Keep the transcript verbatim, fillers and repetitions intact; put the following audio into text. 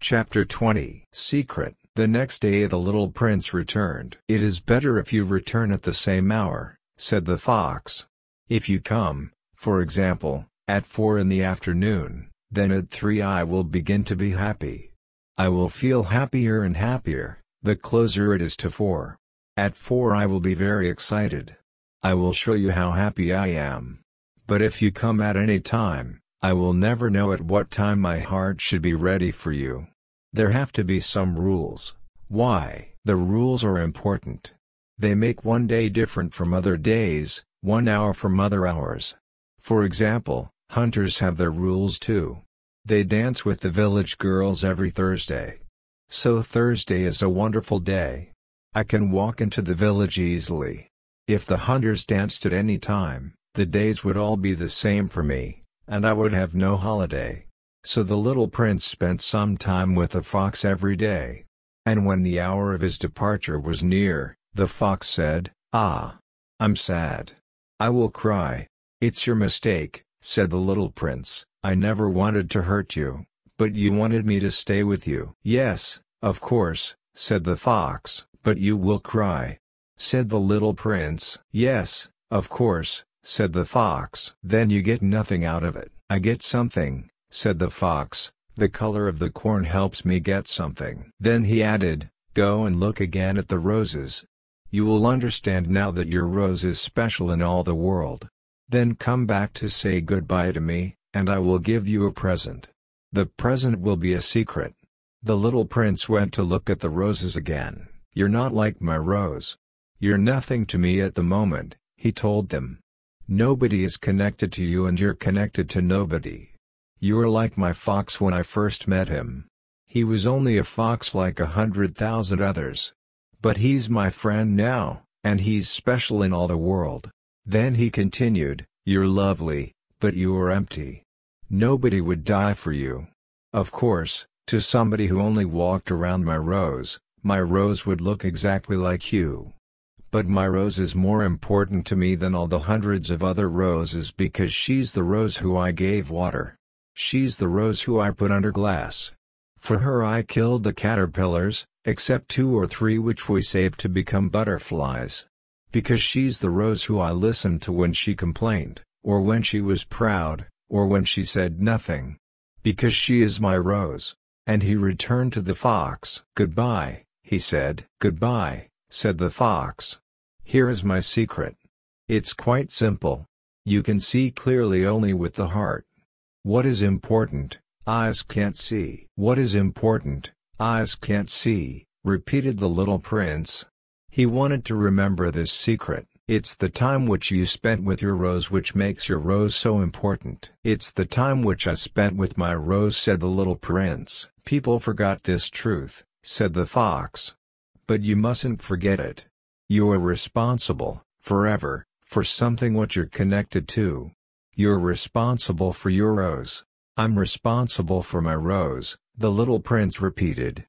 Chapter twenty. Secret. The next day the little prince returned. "It is better if you return at the same hour," said the fox. "If you come, for example, at four in the afternoon, then at three I will begin to be happy. I will feel happier and happier, the closer it is to four. At four I will be very excited. I will show you how happy I am. But if you come at any time, I will never know at what time my heart should be ready for you. There have to be some rules." Why? The rules are important. They make one day different from other days, one hour from other hours. For example, hunters have their rules too. They dance with the village girls every Thursday. So Thursday is a wonderful day. I can walk into the village easily. If the hunters danced at any time, the days would all be the same for me, and I would have no holiday. So the little prince spent some time with the fox every day. And when the hour of his departure was near, the fox said, "Ah! I'm sad. I will cry." "It's your mistake," said the little prince. "I never wanted to hurt you, but you wanted me to stay with you." "Yes, of course," said the fox, "but you will cry," said the little prince. "Yes, of course," said the fox. "Then you get nothing out of it." "I get something," said the fox. "The color of the corn helps me get something." Then he added, "Go and look again at the roses. You will understand now that your rose is special in all the world. Then come back to say goodbye to me, and I will give you a present. The present will be a secret." The little prince went to look at the roses again. "You're not like my rose. You're nothing to me at the moment," he told them. "Nobody is connected to you and you're connected to nobody. You're like my fox when I first met him. He was only a fox like a hundred thousand others. But he's my friend now, and he's special in all the world." Then he continued, "You're lovely, but you are empty. Nobody would die for you. Of course, to somebody who only walked around my rose, my rose would look exactly like you. But my rose is more important to me than all the hundreds of other roses because she's the rose who I gave water. She's the rose who I put under glass. For her I killed the caterpillars, except two or three which we saved to become butterflies. Because she's the rose who I listened to when she complained, or when she was proud, or when she said nothing. Because she is my rose." And he returned to the fox. "Goodbye," he said. "Goodbye," said the fox. "Here is my secret. It's quite simple. You can see clearly only with the heart. What is important, eyes can't see." "What is important, eyes can't see," repeated the little prince. He wanted to remember this secret. "It's the time which you spent with your rose which makes your rose so important." "It's the time which I spent with my rose," said the little prince. "People forgot this truth," said the fox. "But you mustn't forget it. You're responsible, forever, for something what you're connected to. You're responsible for your rose." "I'm responsible for my rose," the little prince repeated.